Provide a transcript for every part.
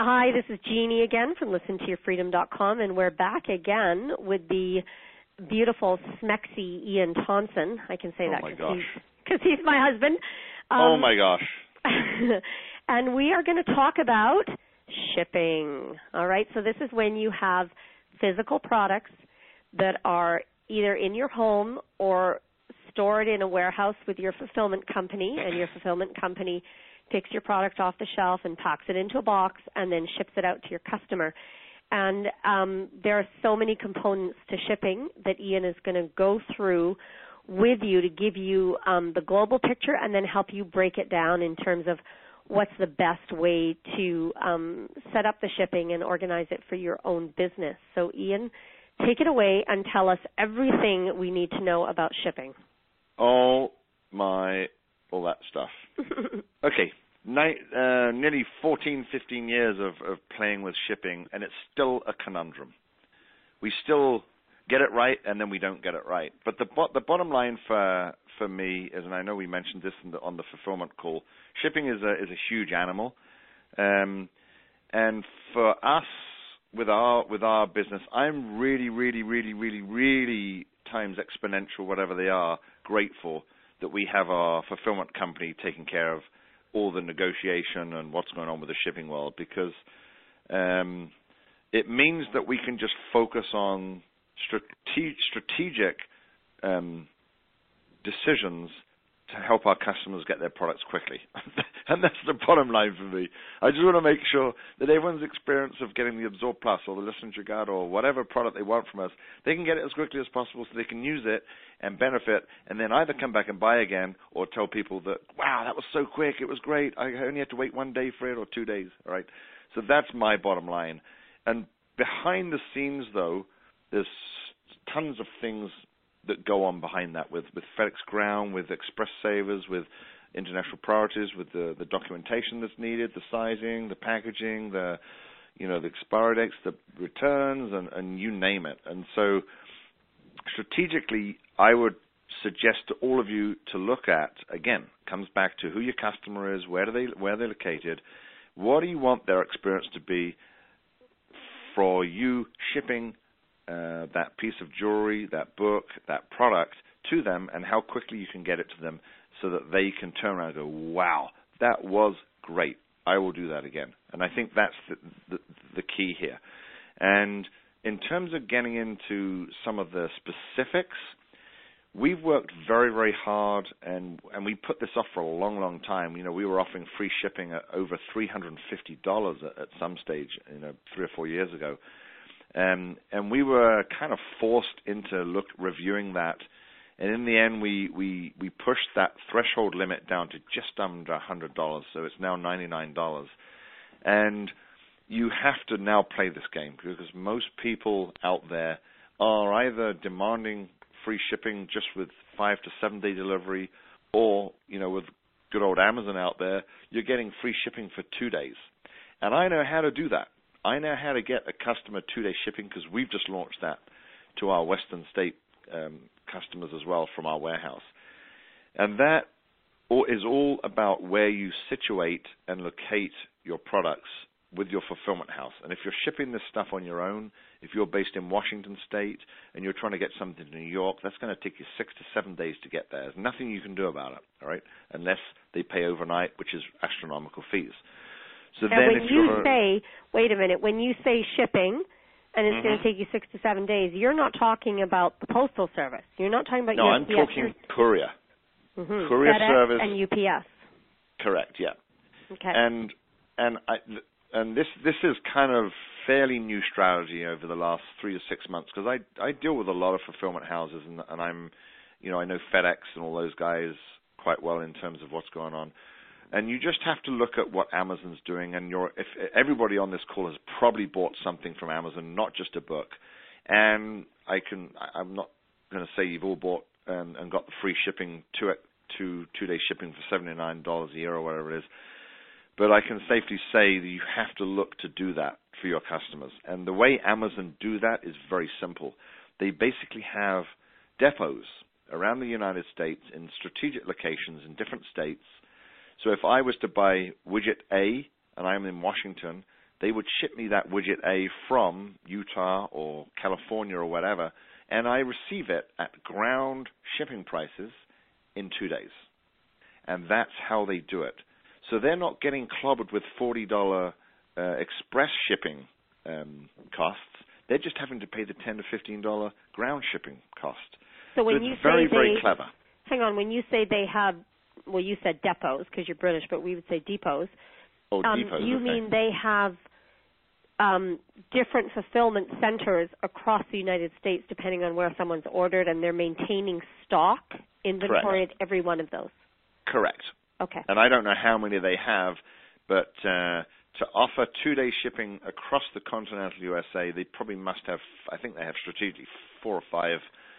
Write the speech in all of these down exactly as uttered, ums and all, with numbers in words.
Hi, this is Jeannie again from listen to your freedom dot com, and we're back again with the beautiful, smexy Ian Thompson. I can say oh that because he's, he's my husband. Um, oh, my gosh. And we are going to talk about shipping. All right, so this is when you have physical products that are either in your home or stored in a warehouse with your fulfillment company, and your fulfillment company takes your product off the shelf and packs it into a box and then ships it out to your customer. And um, there are so many components to shipping that Ian is going to go through with you to give you um, the global picture and then help you break it down in terms of what's the best way to um, set up the shipping and organize it for your own business. So Ian, take it away and tell us everything we need to know about shipping. Oh, my, all that stuff. Okay. Night, uh, nearly fourteen, fifteen years of, of playing with shipping, and it's still a conundrum. We still get it right, and then we don't get it right. But the bo- the bottom line for for me is, and I know we mentioned this in the, on the fulfillment call, shipping is a is a huge animal, um, and for us with our with our business, I'm really, really, really, really, really times exponential, whatever they are, grateful that we have our fulfillment company taking care of all the negotiation and what's going on with the shipping world, because um, it means that we can just focus on strate- strategic um, decisions to help our customers get their products quickly. And that's the bottom line for me. I just want to make sure that everyone's experience of getting the Absorb Plus or the Listen Trigado or whatever product they want from us, they can get it as quickly as possible so they can use it and benefit, and then either come back and buy again or tell people that, wow, that was so quick, it was great, I only had to wait one day for it or two days, all right? So that's my bottom line. And behind the scenes, though, there's tons of things that go on behind that with, with FedEx Ground, with Express Savers, with international priorities, with the, the documentation that's needed, the sizing, the packaging, the you know the expiry dates, the returns, and, and you name it. And so strategically, I would suggest to all of you to look at, again, comes back to who your customer is, where do they where they're located, what do you want their experience to be for you shipping Uh, that piece of jewelry, that book, that product to them, and how quickly you can get it to them so that they can turn around and go, wow, that was great. I will do that again. And I think that's the, the, the key here. And in terms of getting into some of the specifics, we've worked very, very hard, and, and we put this off for a long, long time. You know, we were offering free shipping at over three hundred fifty dollars at, at some stage, you know, three or four years ago. Um, and we were kind of forced into look reviewing that, and in the end, we, we, we pushed that threshold limit down to just under one hundred dollars, so it's now ninety-nine dollars. And you have to now play this game, because most people out there are either demanding free shipping just with five to seven day delivery, or, you know, with good old Amazon out there, you're getting free shipping for two days. And I know how to do that. I know how to get a customer two-day shipping, because we've just launched that to our Western state um, customers as well from our warehouse. And that is all about where you situate and locate your products with your fulfillment house. And if you're shipping this stuff on your own, if you're based in Washington state and you're trying to get something to New York, that's going to take you six to seven days to get there. There's nothing you can do about it, all right, unless they pay overnight, which is astronomical fees. So and then when if you you're, say, wait a minute, when you say shipping, and it's mm-hmm. going to take you six to seven days, you're not talking about the postal service. You're not talking about no, U I'm P S. talking courier, mm-hmm. courier FedEx service, and U P S. Correct, yeah. Okay. And and I and this this is kind of fairly new strategy over the last three to six months, because I I deal with a lot of fulfillment houses, and and I'm, you know, I know FedEx and all those guys quite well in terms of what's going on. And you just have to look at what Amazon's doing, and you're, if everybody on this call has probably bought something from Amazon, not just a book. And I can, I'm not going to say you've all bought and, and got the free shipping, two, two, two-day shipping for seventy-nine dollars a year or whatever it is. But I can safely say that you have to look to do that for your customers. And the way Amazon do that is very simple. They basically have depots around the United States in strategic locations in different states. So if I was to buy widget A and I'm in Washington, they would ship me that widget A from Utah or California or whatever, and I receive it at ground shipping prices in two days. And that's how they do it. So they're not getting clobbered with forty dollars uh, express shipping um, costs. They're just having to pay the ten to fifteen dollars ground shipping cost. So when so you it's very, say they, very clever. Hang on, when you say they have, well, you said depots because you're British, but we would say depots. Oh, um, depots, You okay. mean they have um, different fulfillment centers across the United States depending on where someone's ordered, and they're maintaining stock inventory Correct. at every one of those? Correct. Okay. And I don't know how many they have, but uh, to offer two-day shipping across the continental U S A, they probably must have, I think they have strategically four or five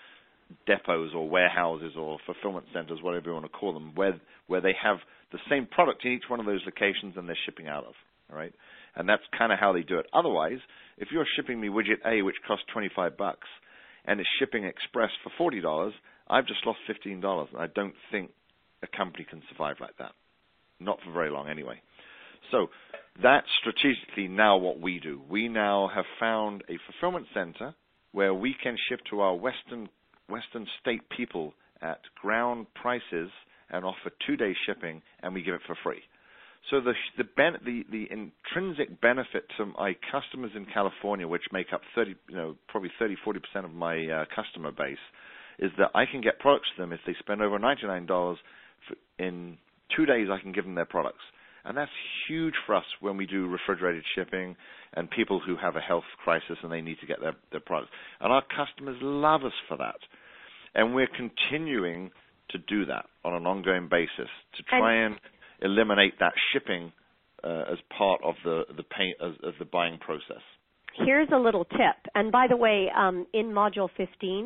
depots or warehouses or fulfillment centers, whatever you want to call them, where where they have the same product in each one of those locations and they're shipping out of, all right? And that's kind of how they do it. Otherwise, if you're shipping me widget A, which costs twenty-five bucks, and it's shipping express for forty dollars, I've just lost fifteen dollars. And I don't think a company can survive like that. Not for very long anyway. So that's strategically now what we do. We now have found a fulfillment center where we can ship to our western western state people at ground prices and offer two-day shipping, and we give it for free. So the the, ben, the the intrinsic benefit to my customers in California, which make up thirty, you know, probably thirty, forty percent of my uh, customer base, is that I can get products to them if they spend over ninety-nine dollars. For, in two days, I can give them their products. And that's huge for us when we do refrigerated shipping and people who have a health crisis and they need to get their, their products. And our customers love us for that. And we're continuing to do that on an ongoing basis to try and, and eliminate that shipping uh, as part of the the, pay, as, as the buying process. Here's a little tip. And by the way, um, in Module fifteen,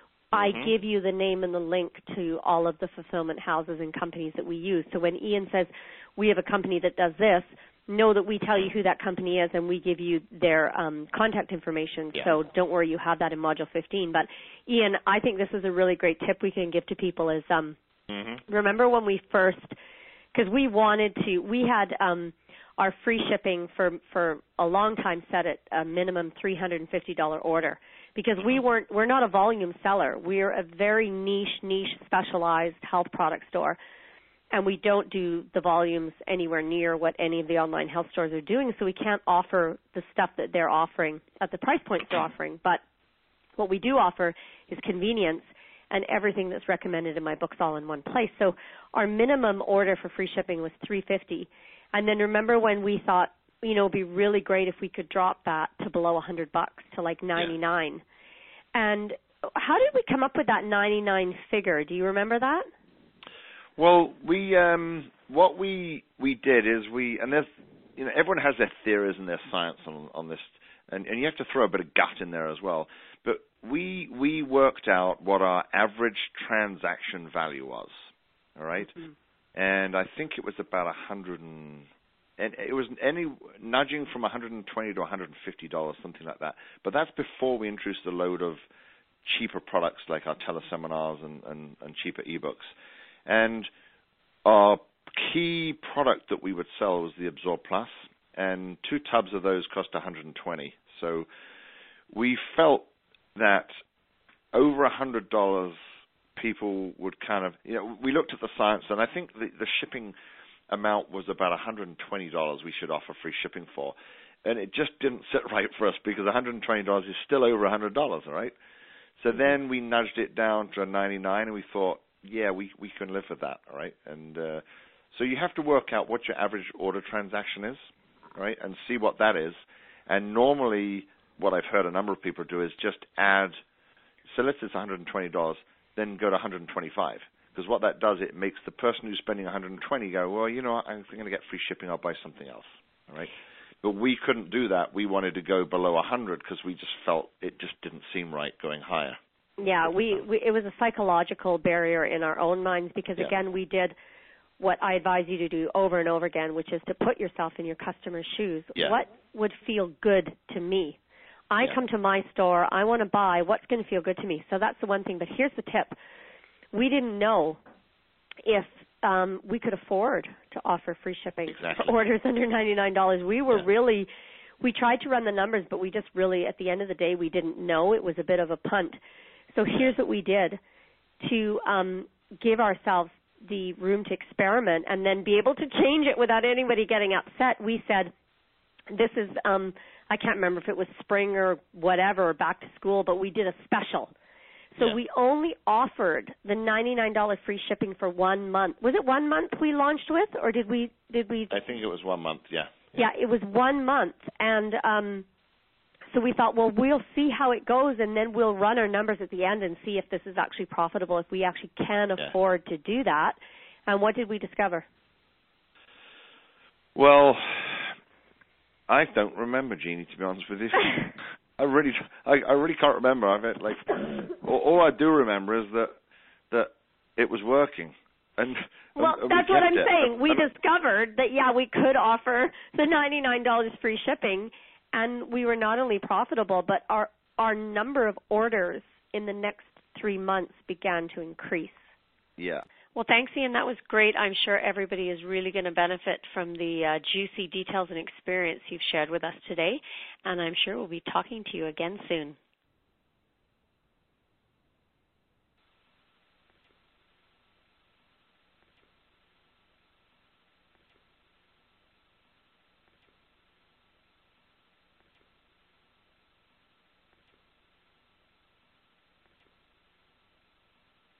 I mm-hmm. give you the name and the link to all of the fulfillment houses and companies that we use. So when Ian says we have a company that does this, know that we tell you who that company is and we give you their um, contact information. Yeah. So don't worry, you have that in Module fifteen. But Ian, I think this is a really great tip we can give to people is um, mm-hmm. remember when we first, because we wanted to, we had um, our free shipping for, for a long time set at a minimum three hundred fifty dollars order. Because we weren't, we're not a volume seller. We're a very niche, niche, specialized health product store. And we don't do the volumes anywhere near what any of the online health stores are doing, so we can't offer the stuff that they're offering at the price points they're offering. But what we do offer is convenience and everything that's recommended in my books all in one place. So our minimum order for free shipping was three hundred fifty dollars. And then remember when we thought, you know, it'd be really great if we could drop that to below one hundred bucks, to like ninety-nine. Yeah. And how did we come up with that ninety-nine figure? Do you remember that? Well, we um, what we we did is we, and there's, you know, everyone has their theories and their science on, on this, and, and you have to throw a bit of gut in there as well. But we we worked out what our average transaction value was, all right? Mm-hmm. And I think it was about a hundred and. And it was any nudging from one hundred twenty to one hundred fifty dollars, something like that. But that's before we introduced a load of cheaper products like our teleseminars and, and, and cheaper ebooks. And our key product that we would sell was the Absorb Plus, and two tubs of those cost one hundred twenty. So we felt that over one hundred dollars people would kind of, you know, we looked at the science, and I think the, the shipping amount was about one hundred twenty dollars we should offer free shipping for. And it just didn't sit right for us because one hundred twenty dollars is still over one hundred dollars, all right? So then we nudged it down to ninety-nine, and we thought, yeah, we, we can live with that, all right? And uh, so you have to work out what your average order transaction is, right, and see what that is. And normally what I've heard a number of people do is just add, so let's say it's one hundred twenty dollars, then go to one hundred twenty-five dollars. Because what that does, it makes the person who's spending one hundred twenty dollars go, well, you know what, I'm going to get free shipping, I'll buy something else, all right? But we couldn't do that. We wanted to go below one hundred because we just felt it just didn't seem right going higher. Yeah, we, we it was a psychological barrier in our own minds because, yeah. again, we did what I advise you to do over and over again, which is to put yourself in your customer's shoes. Yeah. What would feel good to me? I yeah. come to my store, I want to buy, what's going to feel good to me? So that's the one thing. But here's the tip. We didn't know if um, we could afford to offer free shipping exactly. for orders under ninety-nine dollars. We were yeah. really, we tried to run the numbers, but we just really, at the end of the day, we didn't know. It was a bit of a punt. So here's what we did to um, give ourselves the room to experiment and then be able to change it without anybody getting upset. We said, this is, um, I can't remember if it was spring or whatever, or back to school, but we did a special. So yeah. we only offered the ninety-nine dollars free shipping for one month. Was it one month we launched with, or did we, did we? I think it was one month, yeah. Yeah, it was one month. And um, so we thought, well, we'll see how it goes, and then we'll run our numbers at the end and see if this is actually profitable, if we actually can yeah. afford to do that. And what did we discover? Well, I don't remember, Jeannie, to be honest with you. I really, I, I really can't remember. I mean, like, all, all I do remember is that that it was working. And well, and, and that's we what I'm it. saying. We and, discovered that yeah, we could offer the ninety-nine dollars free shipping, and we were not only profitable, but our our number of orders in the next three months began to increase. Yeah. Well, thanks, Ian. That was great. I'm sure everybody is really going to benefit from the uh, juicy details and experience you've shared with us today, and I'm sure we'll be talking to you again soon.